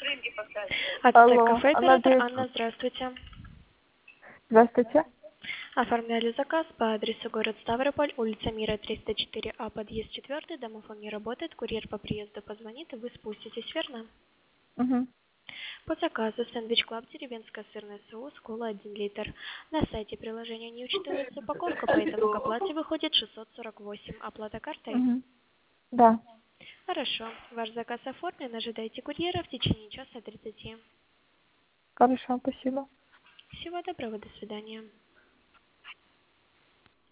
Ацтек Алло, кафе, она оператор дает... Анна, здравствуйте. Здравствуйте. Оформляли заказ по адресу город Ставрополь, улица Мира, 304А, подъезд 4, домофон не работает, курьер по приезду позвонит, и вы спуститесь, верно? Угу. По заказу сэндвич Клаб, деревенская сырный соус, кола 1 литр. На сайте приложения не учитывается упаковка, поэтому к оплате выходит 648. Оплата картой? Угу. Да. Хорошо. Ваш заказ оформлен, ожидайте курьера в течение часа 30. Хорошо, спасибо. Всего доброго, до свидания.